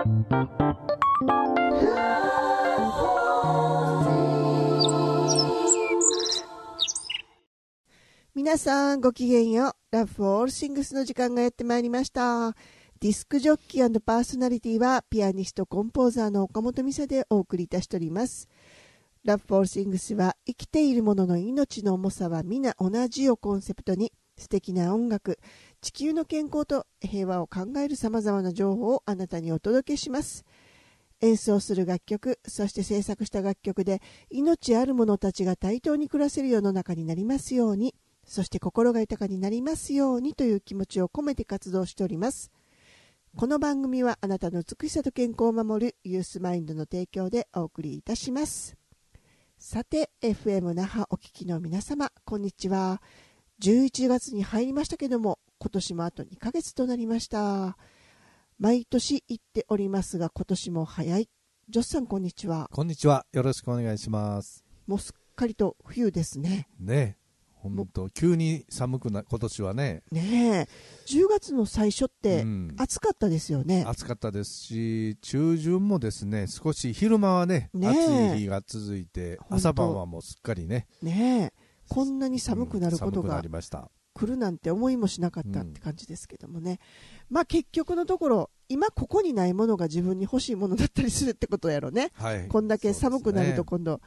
皆さんごきげんよう。Love for All Things の時間がやってまいりました。ディスクジョッキー&パーソナリティはピアニストコンポーザーの岡本美沙でお送りいたしております。Love for All Things は生きているものの命の重さは皆同じをコンセプトに、素敵な音楽、地球の健康と平和を考えるさまざまな情報をあなたにお届けします。演奏する楽曲、そして制作した楽曲で命ある者たちが対等に暮らせる世の中になりますように、そして心が豊かになりますようにという気持ちを込めて活動しております。この番組はあなたの美しさと健康を守るユースマインドの提供でお送りいたします。さて、FM 那覇お聞きの皆様、こんにちは。11月に入りましたけども、今年もあと2ヶ月となりました。毎年言っておりますが、今年も早い。ジョスさん、こんにちは。 こんにちは。よろしくお願いします。 もうすっかりと冬ですね。 ねえ、本当急に寒くな、今年はね。 ねえ、10月の最初って暑かったですよね。 暑かったですし、中旬もですね、少し昼間はね、暑い日が続いて、朝晩はもうすっかりね。 ねえ、こんなに寒くなることが来るなんて思いもしなかったって感じですけどもね。まあ結局のところ、今ここにないものが自分に欲しいものだったりするってことやろね。 はい、 こんだけ寒くなると今度、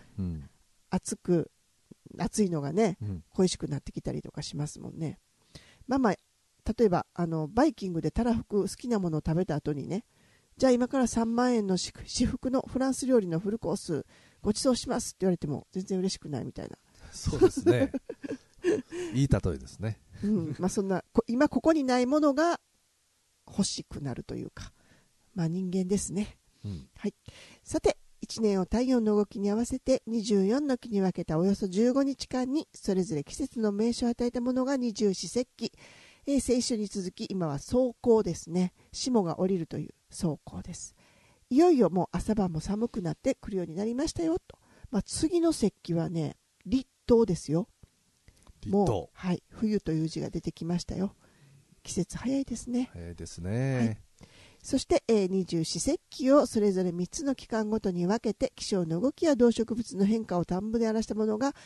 暑いのがね、恋しくなってきたりとかしますもんね。まあ例えばバイキングでたらふく好きなものを食べた後にね、じゃあ今から3万円の至福のフランス料理のフルコースご馳走しますって言われても全然嬉しくないみたいな。 そうですね。いい例えですね。 まあそんな今ここにないものが欲しくなるというか、まあ人間ですね。はい。さて、1年を太陽の動きに合わせて24の期に分けたおよそ15日間にそれぞれ季節の名称を与えたものが二十四節気。先週に続き今は霜降ですね。霜が降りるという霜降です。いよいよもう朝晩も寒くなってくるようになりましたよと。まあ、次の節気はね、立冬ですよ。もう、はい、冬という字が出てきましたよ。季節早いですね。 早いですね。 はい、そして、二十四節気をそれぞれ3つの期間ごとに分けて気象の動きや動植物の変化を短文で表したものが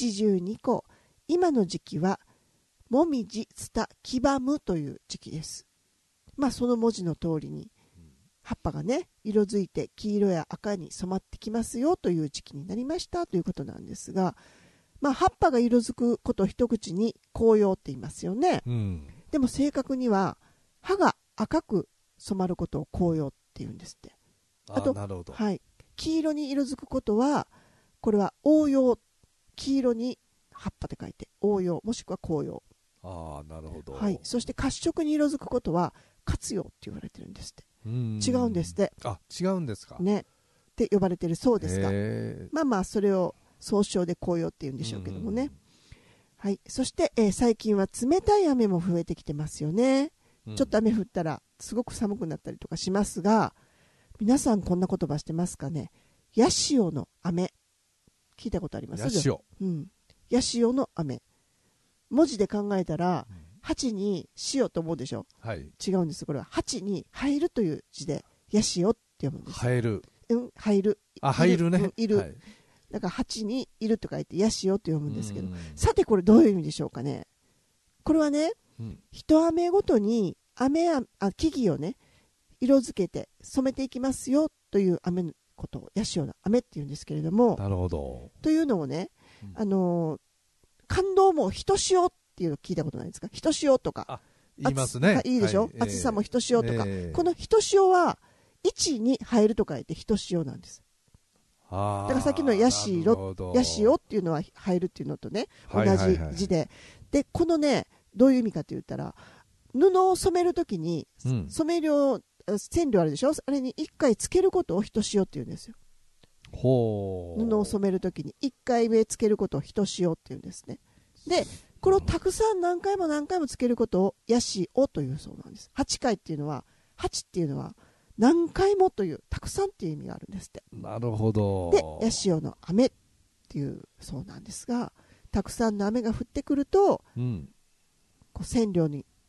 72個。今の時期はもみじ、つた、きばむという時期です。まあその文字の通りに葉っぱがね色づいて黄色や赤に染まってきますよという時期になりましたということなんですが、まあ葉っぱが色づくことを一口に紅葉って言いますよね。でも正確には葉が赤く染まることを紅葉って言うんですって。あと、 なるほど。 はい、黄色に色づくことはこれは黄葉、黄色に葉っぱで書いて黄葉もしくは紅葉。 なるほど。 はい、そして褐色に色づくことは活葉って言われてるんですって。違うんですって。 違うんですかねって呼ばれてるそうですが、まあそれを総称で紅葉って言うんでしょうけどもね。はい、そして、最近は冷たい雨も増えてきてますよね。ちょっと雨降ったらすごく寒くなったりとかしますが、皆さんこんな言葉してますかね。ヤシオの雨、聞いたことあります？ ヤシオ。 ヤシオの雨、文字で考えたら、鉢に塩と思うでしょ、 はい、 違うんです。これは鉢に入るという字でヤシオって読むんです。 入る、 入る、 入るね、 いる、はい、だから鉢にいると書いてヤシオって読むんですけど、さてこれどういう意味でしょうかね。これはね、一雨ごとに木々をね色づけて染めていきますよという雨のことをヤシオの雨っていうんですけれども、 なるほど。 というのをね、感動もひとしおっていうの聞いたことないですか。ひとしおとか言いますね。 いいでしょ、暑さもひとしおとか、このひとしおは1に入ると書いてひとしおなんです。だからさっきのヤシオっていうのは入るっていうのとね同じ字で、でこのねどういう意味かと言ったら、布を染めるときに、染料染料あるでしょ、あれに1回つけることをひとしおって言うんですよ。布を染めるときに1回目つけることをひとしおって言うんですね。でこれをたくさん何回も何回もつけることをヤシオというそうなんです。8回っていうのは、8っていうのは何回もというたくさんっていう意味があるんですって。 なるほど。 でヤシオの雨っていうそうなんですが、たくさんの雨が降ってくると、こう染料に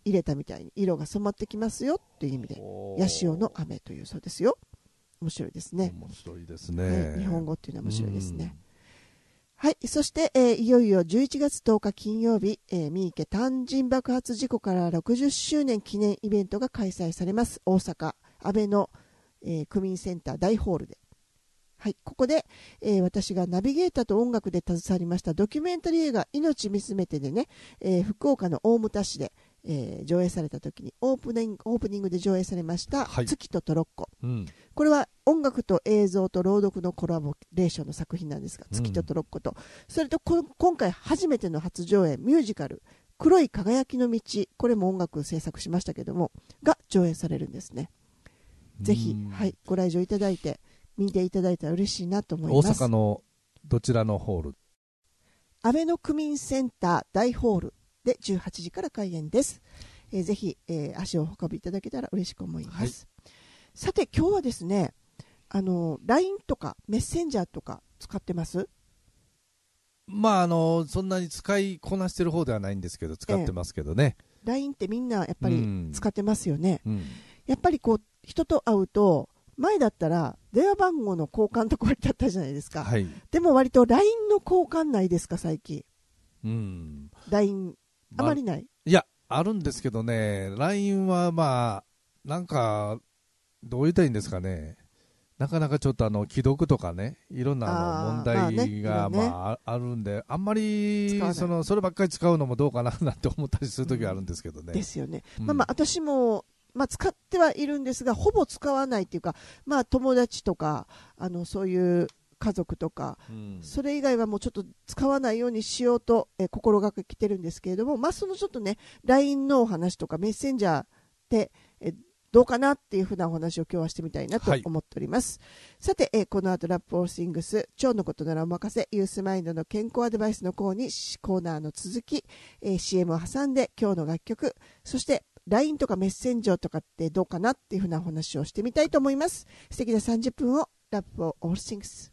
入れたみたいに色が染まってきますよっていう意味でヤシオの飴というそうですよ。面白いですね。 面白いですね、 はい、日本語っていうのは面白いですね。はい、そして、いよいよ11月10日金曜日、三池丹神爆発事故から60周年記念イベントが開催されます。大阪安倍の、区民センター大ホールで、はい、ここで、私がナビゲーターと音楽で携わりましたドキュメンタリー映画命見つめてでね、福岡の大牟田市で、上映された時にオープニングで上映されました、はい、月とトロッコ、これは音楽と映像と朗読のコラボレーションの作品なんですが、月とトロッコと、それと今回初めての初上映ミュージカル黒い輝きの道、これも音楽制作しましたけどもが上映されるんですね。ぜひ、はい、ご来場いただいて見ていただいたら嬉しいなと思います。 大阪のどちらのホール？ 安倍の区民センター大ホールで18時から開演です。ぜひ、足をお運びいただけたら嬉しく思います。はい、さて今日はですね、LINE とかメッセンジャーとか使ってます？ まあそんなに使いこなしてる方ではないんですけど使ってますけどね。 LINE ってみんなやっぱり使ってますよね。やっぱりこう人と会うと前だったら電話番号の交換とか割だったじゃないですか。はい、でも割と LINE の交換ないですか最近。LINE あまりない。 いやあるんですけどね、 LINE はまあなんかどう言ったらいいんですかね、なかなかちょっと既読とかね、いろんな問題があるんで、あんまりそればっかり使うのもどうかななんて思ったりするときはあるんですけどね。 ですよね。私も使ってはいるんですがほぼ使わないっていうか、友達とかそういう家族とか、それ以外はもうちょっと使わないようにしようと、心がけてるんですけれども、そのちょっとね LINE のお話とかメッセンジャーで、どうかなっていうふうなお話を今日はしてみたいなと思っております。さて、この後ラップオールシングス腸のことならお任せユースマインドの健康アドバイスのコーナーの続き、CM を挟んで今日の楽曲、そして LINE とかメッセンジャーとかってどうかなっていうふうなお話をしてみたいと思います。素敵な30分をラップオールシングス。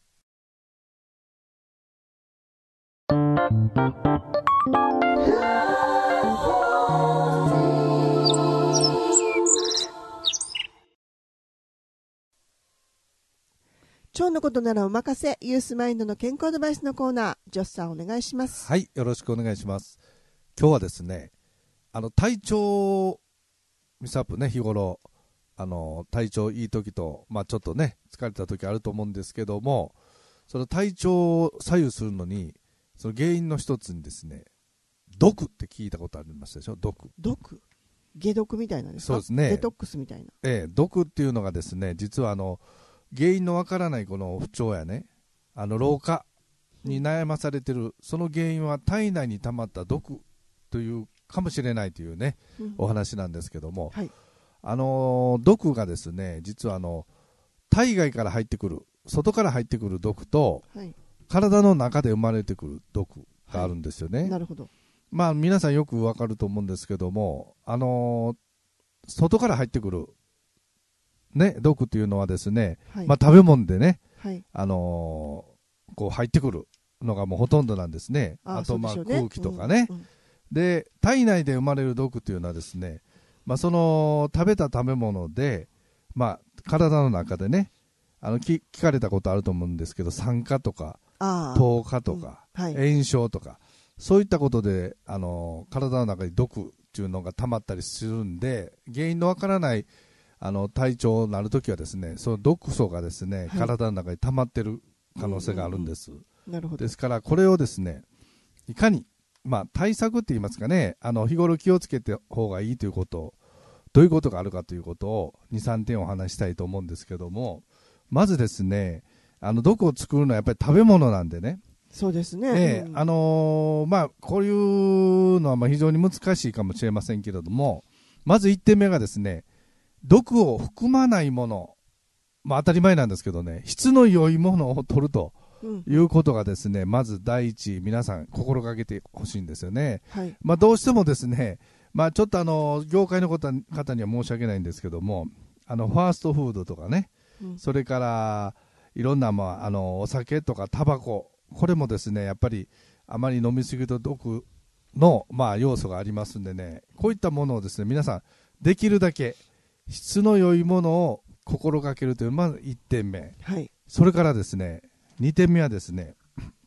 腸のことならお任せユースマインドの健康アドバイスのコーナー、ジョスさんお願いします。 はい、よろしくお願いします。今日はですね、体調ミサップね、日頃体調いい時と、ちょっとね疲れた時あると思うんですけども、その体調を左右するのにその原因の一つにですね、毒って聞いたことありましたでしょ。毒解毒みたいなんですか。 そうですね、 デトックスみたいな。 毒っていうのがですね、実は原因のわからないこの不調やね、老化に悩まされてる、その原因は体内に溜まった毒というかもしれないというね、お話なんですけども、はい、毒がですね、実は体外から入ってくる、外から入ってくる毒と、はい、体の中で生まれてくる毒があるんですよね。はい、 なるほど。 皆さんよくわかると思うんですけども、外から入ってくるね、毒っていうのはですね、はい、食べ物でね、はい、こう入ってくるのがもうほとんどなんですね。あと空気とかね、で体内で生まれる毒っていうのはですね、その食べた食べ物で、体の中でね、聞かれたことあると思うんですけど、酸化とか糖化とか、炎症とかそういったことで体の中に毒っていうのが溜まったりするんで、原因のわからない体調になるときはですね、その毒素がですね、体の中に溜まってる可能性があるんです。 なるほど。 ですからこれをですね、いかに対策って言いますかね、日頃気をつけて方がいいということ、どういうことがあるかということを 2,3 点お話したいと思うんですけども、まずですね、毒を作るのはやっぱり食べ物なんでね。 そうですね。 こういうのは非常に難しいかもしれませんけれども、まず1点目がですね、毒を含まないもの、当たり前なんですけどね、質の良いものを取るということがですね、まず第一皆さん心がけてほしいんですよね。はい、どうしてもですね、ちょっと業界の方には申し訳ないんですけども、ファーストフードとかね、それからいろんな、お酒とかタバコ、これもですね、やっぱりあまり飲みすぎると毒の、まあ、要素がありますんでね、こういったものをですね、皆さんできるだけ質の良いものを心がけるという、まず1点目、 はい、 それからですね、2点目はですね、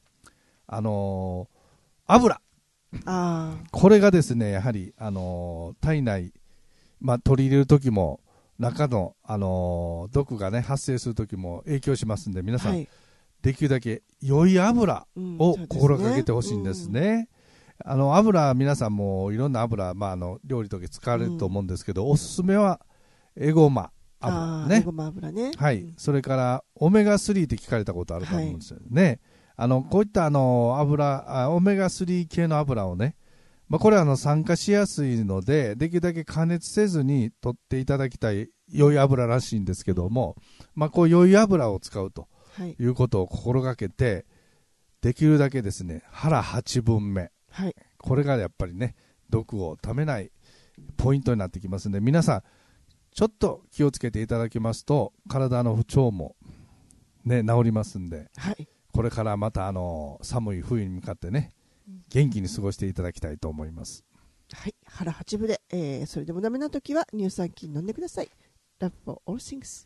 油、これがですね、やはり、体内、まあ、取り入れるときも中の、毒がね発生するときも影響しますんで、皆さん、はい、できるだけ良い油を心がけてほしいんですね。油、皆さんもいろんな油、まあ、料理とか使われると思うんですけど、おすすめはエゴマ油ね。 エゴマ油ね。 はい。それからオメガ3って聞かれたことあると思うんですよね。はい、こういった油、オメガ3系の油をね、まあ、これは酸化しやすいので、できるだけ加熱せずに取っていただきたい良い油らしいんですけども、まあ、こう良い油を使うということを心がけて、できるだけですね、腹8分目、はい、これがやっぱりね、毒をためないポイントになってきますので、皆さんちょっと気をつけていただきますと、体の不調も、ね、治りますんで、はい、これからまた寒い冬に向かってね、元気に過ごしていただきたいと思います。 はい、腹8分で、それでもダメな時は乳酸菌飲んでください。Love for all things。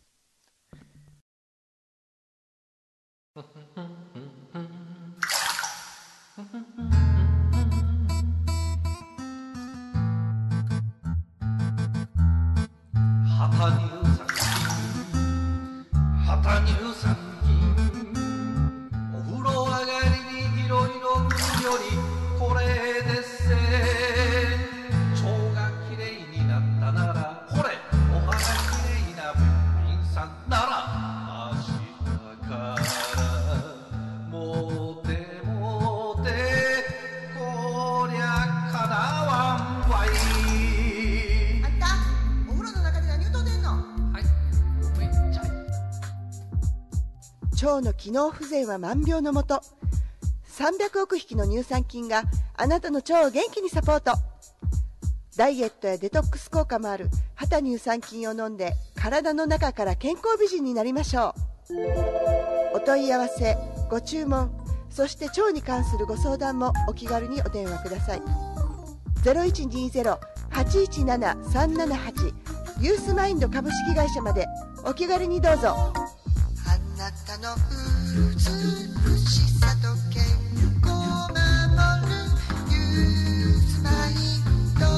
旗乳酸菌、お風呂上がりにいろいろ塗るよりこれでっせ。腸がきれいになったならほれお肌きれいなべっぴんさんなら明日からもてもてこりゃかなわんわい。 あんたお風呂の中で何歌うてんの？はい、 ごめんちゃい。 腸の機能不全は万病のもと。300億匹の乳酸菌があなたの腸を元気にサポート。ダイエットやデトックス効果もある旗乳酸菌を飲んで体の中から健康美人になりましょう。お問い合わせ、ご注文、そして腸に関するご相談もお気軽にお電話ください。 0120-817-378 ユースマインド株式会社までお気軽にどうぞ。 あなたの美しさと健康を守るユースマインド。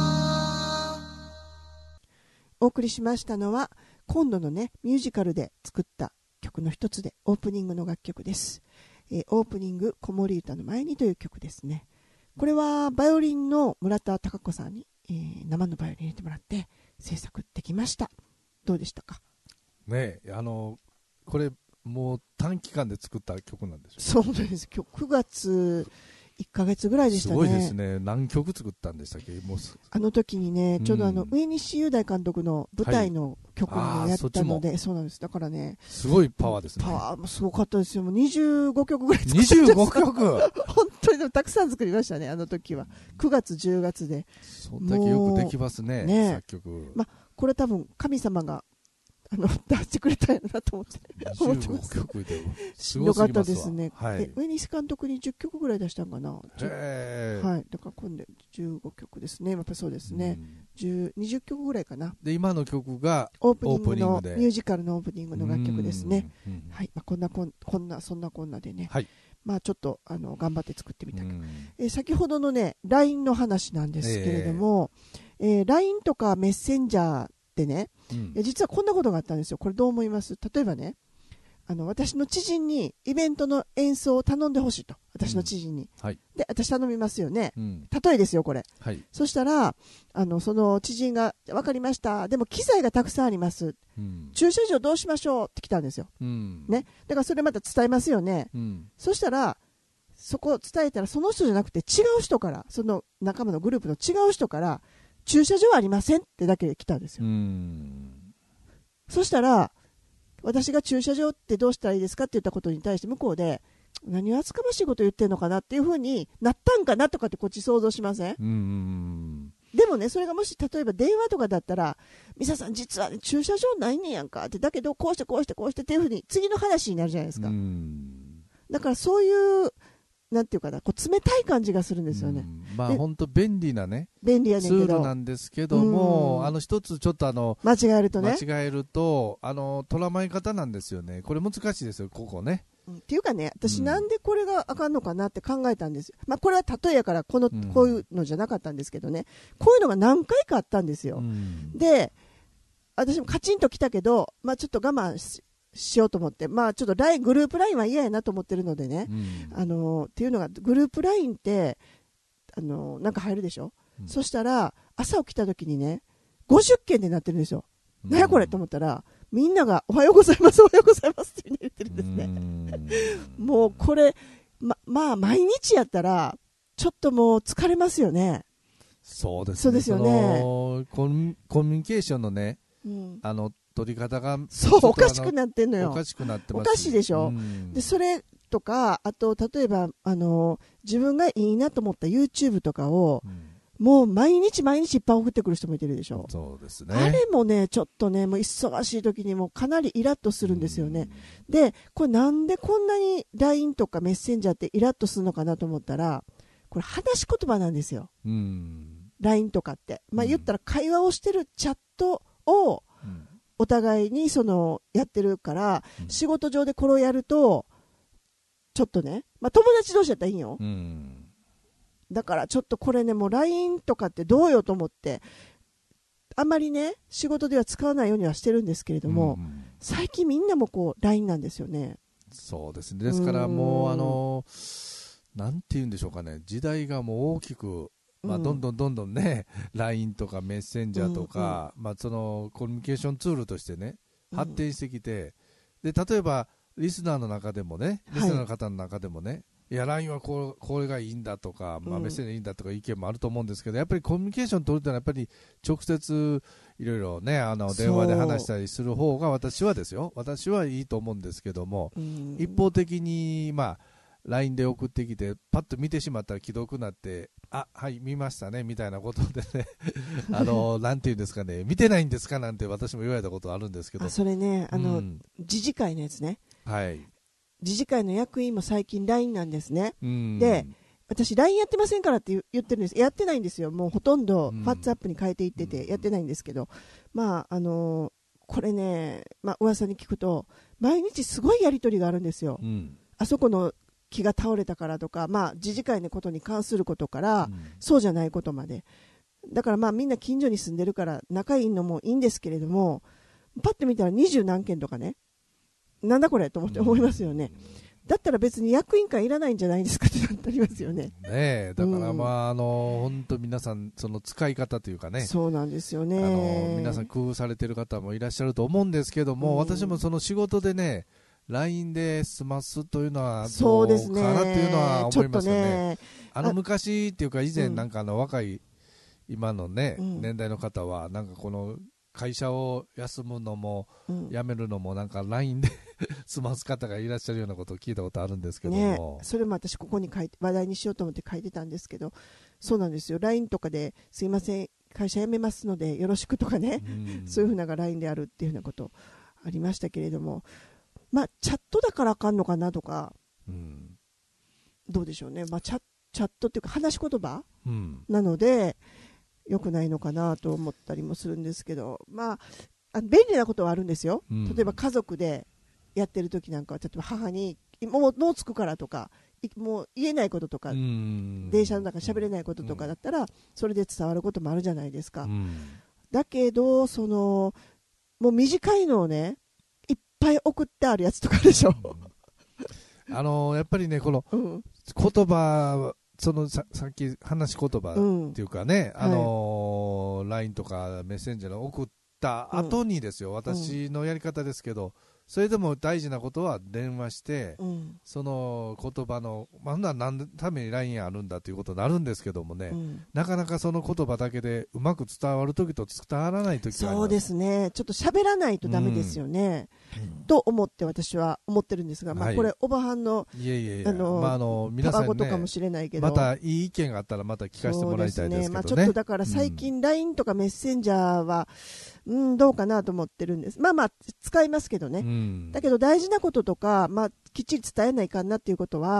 お送りしましたのは今度のねミュージカルで作った曲の一つでオープニングの楽曲です。オープニング子守歌の前にという曲ですね。これはバイオリンの村田貴子さんに、生のバイオリン入れてもらって制作できました。どうでしたかね。これもう短期間で作った曲なんですよ。 そうなんです。今日9月1ヶ月ぐらいでしたね。 すごいですね。何曲作ったんでしたっけ。もうあの時にね、ちょうど上西雄大監督の舞台の曲もやったので、はい、そうなんです。だからね、 すごいパワーですね。 パワーもすごかったですよ。もう25曲ぐらい作ったんです。 25曲本当にでもたくさん作りましたね。あの時は9月10月で。 そんだけよくできますね。作曲。 まあこれ多分神様が出してくれたんやなと思って 25曲でしんどかったですね。 はい、 上西監督に10曲ぐらい出したんかな。はい。だから今度15曲ですね。やっぱそうですね。20曲ぐらいかな。 で今の曲がオープニングのミュージカルのオープニングの楽曲ですね。はい。まあそんなこんなでね。はい。まあちょっと頑張って作ってみたけど、先ほどのね LINE の話なんですけれども、LINE とかメッセンジャーでね、実はこんなことがあったんですよ。これどう思います？例えばね、私の知人にイベントの演奏を頼んでほしいと。私の知人に、はい、で私頼みますよね、例えですよこれ、はい、そしたらその知人が分かりました、でも機材がたくさんあります、駐車場どうしましょうって来たんですよ、ね、だからそれまた伝えますよね、そしたらそこを伝えたらその人じゃなくて違う人から、その仲間のグループの違う人から駐車場ありませんってだけ来たんですよ。そしたら私が駐車場ってどうしたらいいですかって言ったことに対して向こうで何を厚かましいこと言ってんのかなっていう風になったんかなとかってこっち想像しません？でもね、それがもし例えば電話とかだったら、ミサさん実は、ね、駐車場ないねんやんかって、だけどこうしてこうしてこうしてっていう風に次の話になるじゃないですか。だからそういうなんていうかな、こう冷たい感じがするんですよね。 まあ本当便利なね、 便利やねんけどツールなんですけども、一つちょっと間違えるとね、 捉まえ方なんですよね。これ難しいですよ、ここね。 っていうかね、私なんでこれがあかんのかなって考えたんですよ。まあこれは例えやからこういうのじゃなかったんですけどね、こういうのが何回かあったんですよ。で、私もカチンときたけど、まあちょっと我慢しようと思って、まあちょっとグループラインは嫌やなと思ってるのでね、っていうのがグループラインってなんか入るでしょ、そしたら朝起きた時にね50件でなってるんですよ。何やこれと思ったら、みんながおはようございますおはようございますって言ってるんですね。もうこれまあ毎日やったらちょっともう疲れますよね。 そうですね。 そうですよね。 コミュニケーションのね、取り方がそうおかしくなってんのよ。 おかしくなってます。 おかしいでしょ。でそれとか、あと例えば自分がいいなと思った YouTube とかを、もう毎日いっぱい送ってくる人もいてるでしょ。 そうですね。 あれもねちょっとね、もう忙しい時にもかなりイラッとするんですよね。でこれなんでこんなに LINE とかメッセンジャーってイラッとするのかなと思ったら、これ話し言葉なんですよ。LINE とかって、まあ言ったら会話をしてるチャットをお互いにやってるから、仕事上でこれをやるとちょっとね、まあ友達同士だったらいいよ。だからちょっとこれね、もう LINE とかってどうよと思って、あんまりね仕事では使わないようにはしてるんですけれども、最近みんなもこう LINE なんですよね。 そうですね。ですからもうなんていうんでしょうかね、時代がもう大きく、まあ、どんどんね、LINE とかメッセンジャーとか、まあ、そのコミュニケーションツールとしてね発展してきて、で例えばリスナーの中でもね、リスナーの方の中でもね、いや LINE はこれがいいんだとか、まあ、メッセージがいいんだとか意見もあると思うんですけど、やっぱりコミュニケーション取るというのはやっぱり直接いろいろね、電話で話したりする方が私はいいと思うんですけども、一方的にまあLINE で送ってきてパッと見てしまったら既読になって、あ、はい見ましたねみたいなことでねなんていうんですかね、見てないんですかなんて私も言われたことあるんですけど、 それね、自治会のやつね、自治会の役員も最近 LINE なんですね。で私 LINE やってませんからって言ってるんです。やってないんですよ。もうほとんど WhatsApp に変えていっててやってないんですけど、まあこれね、まあ噂に聞くと毎日すごいやり取りがあるんですよ。あそこの木が倒れたからとか、まあ自治会のことに関することから、そうじゃないことまで。だからまあみんな近所に住んでるから仲いいのもいいんですけれども、パッと見たら20何件とかね、なんだこれと思いますよね。だったら別に役員会いらないんじゃないですかってなりますよね。 だからまあ本当皆さんその使い方というかね、 そうなんですよね。 皆さん工夫されてる方もいらっしゃると思うんですけども、私もその仕事でね LINE で済ますというのはどうかなっていうのは思いますよね。昔っていうか以前なんか若い今のね、年代の方はなんかこの会社を休むのも辞めるのもなんか LINE で済ます方がいらっしゃるようなことを聞いたことあるんですけども、 それも私ここに話題にしようと思って書いてたんですけど、そうなんですよ。 LINE とかですいません会社辞めますのでよろしくとかね、そういうふうなが LINE であるっていうふうなことありましたけれども、まあチャットだからあかんのかなとか、どうでしょうね。まあチャットっていうか話し言葉、なので良くないのかなと思ったりもするんですけど、まあ便利なことはあるんですよ。例えば家族でやってる時なんかは、例えば母にもう着くからとか、もう言えないこととか、電車の中で喋れないこととかだったらそれで伝わることもあるじゃないですか。だけどもう短いのをねいっぱい送ってあるやつとかでしょ。 やっぱりねこの言葉、さっき話し言葉っていうかね、LINE とかメッセンジャーの送った後にですよ、私のやり方ですけど、それでも大事なことは電話して、その言葉の、まあ、何のために LINE あるんだということになるんですけどもね、なかなかその言葉だけでうまく伝わるときと伝わらないときはあります。 そうですね、ちょっと喋らないとダメですよね、と思って私は思ってるんですが、まあ、これおばはんの皆さんね、 かもしれないけど、 またいい意見があったらまた聞かせてもらいたいですけどね。まあ、 ちょっとだから最近 LINE とかメッセンジャーは、どうかなと思ってるんです。まあ使いますけどね、だけど大事なこととか、まあ、きっちり伝えないかんなっていうことは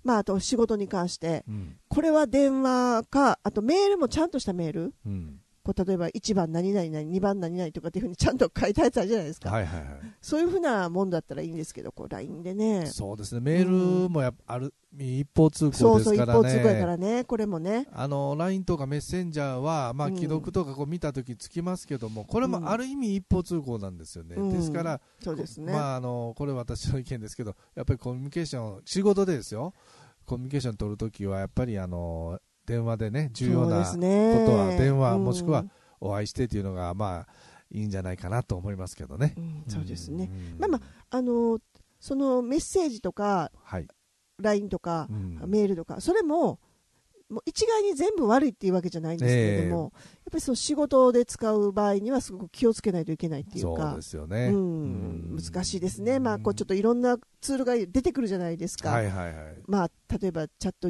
まあ、あと仕事に関して、 うん、 これは電話か、あとメールもちゃんとしたメール、 うん、 こう例えば1番何々何、2番何々とかっていうふうにちゃんと書いたやつあるじゃないですか、 はいはいはい、 そういうふうなもんだったらいいんですけど、こう LINE でね、 そうですね、メールもある一方通行ですからね、 そうそう、一方通行やからね、これもね、 LINE とかメッセンジャーは、まあ、既読とかこう見たときつきますけども、これもある意味一方通行なんですよね、ですから、 そうですね、 まあ、これは私の意見ですけど、やっぱりコミュニケーション、仕事でですよ、コミュニケーション取るときは、やっぱり電話でね、重要なことは電話、もしくはお会いしてというのが、まあ、いいんじゃないかなと思いますけどね。 そうですね、まあまあ、そのメッセージとか、はい、LINE とか、メールとか、それも一概に全部悪いっていうわけじゃないんですけれども、やっぱりその仕事で使う場合にはすごく気をつけないといけないっていうか、 そうですよね、 難しいですね、まあ、こうちょっといろんなツールが出てくるじゃないですか、はいはいはい、まあ、例えばチャット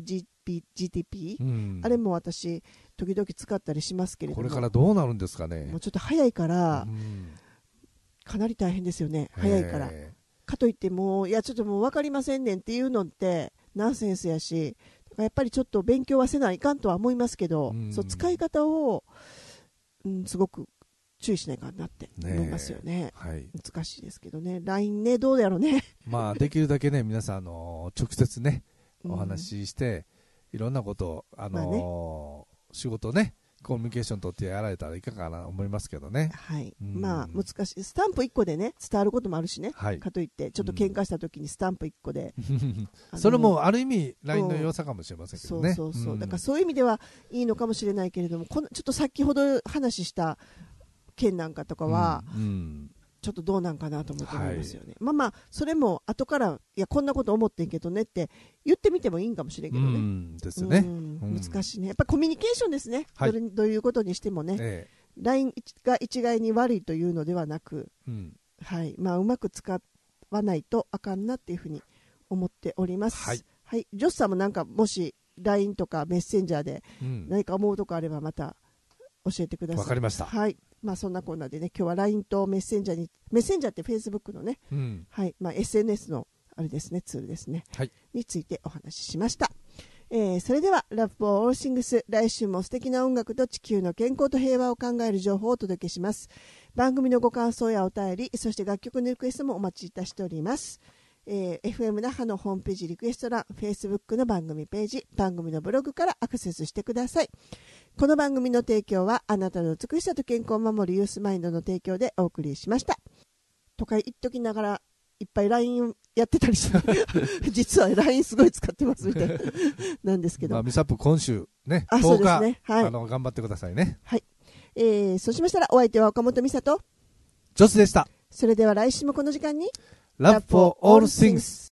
GTP、あれも私時々使ったりしますけれども、 これからどうなるんですかね、 もうちょっと早いから、かなり大変ですよね、早いから。かといっても、いやちょっともう分かりませんねんっていうのってナンセンスやし、やっぱりちょっと勉強はせないかんとは思いますけど、そう使い方を、すごく注意しないかなって思いますよね。はい、難しいですけどね、LINE ね、どうやろうね。 まあ、できるだけね、皆さん直接ね、お話しして、いろんなことを、仕事ね、コミュニケーション取ってやられたらいかがなと思いますけどね。 はい、まあ難しい。スタンプ1個でね伝わることもあるしね、はい、かといってちょっと喧嘩した時にスタンプ1個で、 それもある意味 LINE の良さかもしれませんけどね。 そうそうそう、だからそういう意味ではいいのかもしれないけれども、ちょっと先ほど話した件なんかとかは、ちょっとどうなんかなと思って思いますよね、はい、まあまあそれも後からいやこんなこと思ってんけどねって言ってみてもいいんかもしれんけどね、 ですね、 難しいね、やっぱりコミュニケーションですね、はい、どういうことにしてもね、LINE が一概に悪いというのではなく、はい、まあ、うまく使わないとあかんなっていうふうに思っております。はい、はい、ジョスさんもなんかもし LINE とかメッセンジャーで何か思うとこあればまた教えてください。 わかりました。 はい、まあ、そんなコーナーでね、今日は LINE とメッセンジャーって Facebook のね、はい、まあ、SNS のあれですね、ツールですね、はい、についてお話ししました。それでは Love for All Things、 来週も素敵な音楽と地球の健康と平和を考える情報をお届けします。番組のご感想やお便り、そして楽曲のリクエストもお待ちいたしております。FM 那覇のホームページリクエスト欄、 Facebook の番組ページ、番組のブログからアクセスしてください。この番組の提供はあなたの美しさと健康を守るユースマインドの提供でお送りしました。とか言っときながらいっぱい LINE やってたりして実は LINE すごい使ってますみたいななんですけど、 まあ、ミサップ今週ね 10日、 ね、はい、頑張ってくださいね。 はい、そうしましたらお相手は岡本美里、 ジョスでした。 それでは来週もこの時間に Love for all things。